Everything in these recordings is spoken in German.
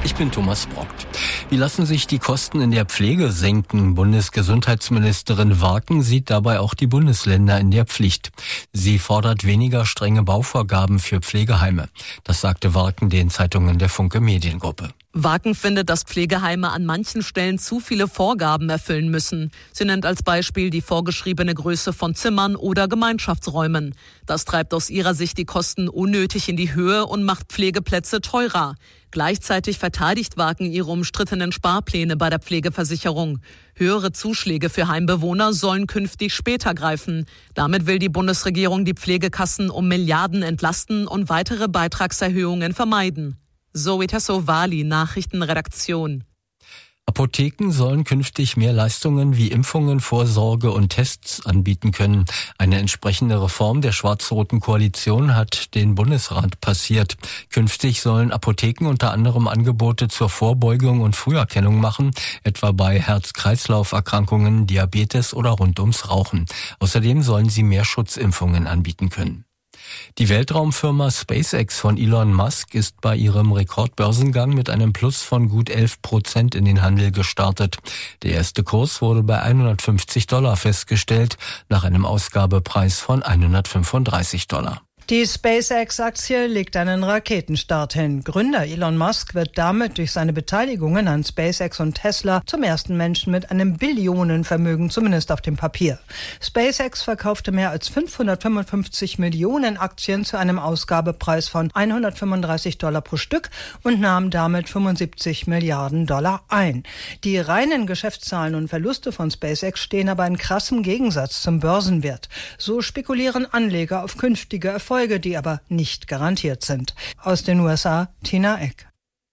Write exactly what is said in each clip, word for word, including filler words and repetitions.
Ich bin Thomas Brockt. Wie lassen sich die Kosten in der Pflege senken? Bundesgesundheitsministerin Warken sieht dabei auch die Bundesländer in der Pflicht. Sie fordert weniger strenge Bauvorgaben für Pflegeheime. Das sagte Warken den Zeitungen der Funke Mediengruppe. Warken findet, dass Pflegeheime an manchen Stellen zu viele Vorgaben erfüllen müssen. Sie nennt als Beispiel die vorgeschriebene Größe von Zimmern oder Gemeinschaftsräumen. Das treibt aus ihrer Sicht die Kosten unnötig in die Höhe und macht Pflegeplätze teurer. Gleichzeitig verteidigt Warken ihre umstrittenen Sparpläne bei der Pflegeversicherung. Höhere Zuschläge für Heimbewohner sollen künftig später greifen. Damit will die Bundesregierung die Pflegekassen um Milliarden entlasten und weitere Beitragserhöhungen vermeiden. Zoe Tassovali, Nachrichtenredaktion. Apotheken sollen künftig mehr Leistungen wie Impfungen, Vorsorge und Tests anbieten können. Eine entsprechende Reform der schwarz-roten Koalition hat den Bundesrat passiert. Künftig sollen Apotheken unter anderem Angebote zur Vorbeugung und Früherkennung machen, etwa bei Herz-Kreislauf-Erkrankungen, Diabetes oder rund ums Rauchen. Außerdem sollen sie mehr Schutzimpfungen anbieten können. Die Weltraumfirma SpaceX von Elon Musk ist bei ihrem Rekordbörsengang mit einem Plus von gut elf Prozent in den Handel gestartet. Der erste Kurs wurde bei hundertfünfzig Dollar festgestellt, nach einem Ausgabepreis von hundertfünfunddreißig Dollar. Die SpaceX-Aktie legt einen Raketenstart hin. Gründer Elon Musk wird damit durch seine Beteiligungen an SpaceX und Tesla zum ersten Menschen mit einem Billionenvermögen, zumindest auf dem Papier. SpaceX verkaufte mehr als fünfhundertfünfundfünfzig Millionen Aktien zu einem Ausgabepreis von hundertfünfunddreißig Dollar pro Stück und nahm damit fünfundsiebzig Milliarden Dollar ein. Die reinen Geschäftszahlen und Verluste von SpaceX stehen aber in krassem Gegensatz zum Börsenwert. So spekulieren Anleger auf künftige Erfolge, die aber nicht garantiert sind. Aus den U S A, Tina Eck.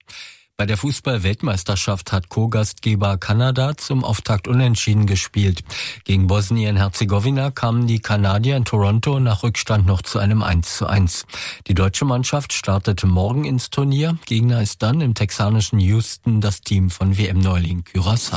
Bei der Fußball-Weltmeisterschaft hat Co-Gastgeber Kanada zum Auftakt unentschieden gespielt. Gegen Bosnien-Herzegowina kamen die Kanadier in Toronto nach Rückstand noch zu einem eins zu eins. Die deutsche Mannschaft startete morgen ins Turnier. Gegner ist dann im texanischen Houston das Team von W M-Neuling Curaçao.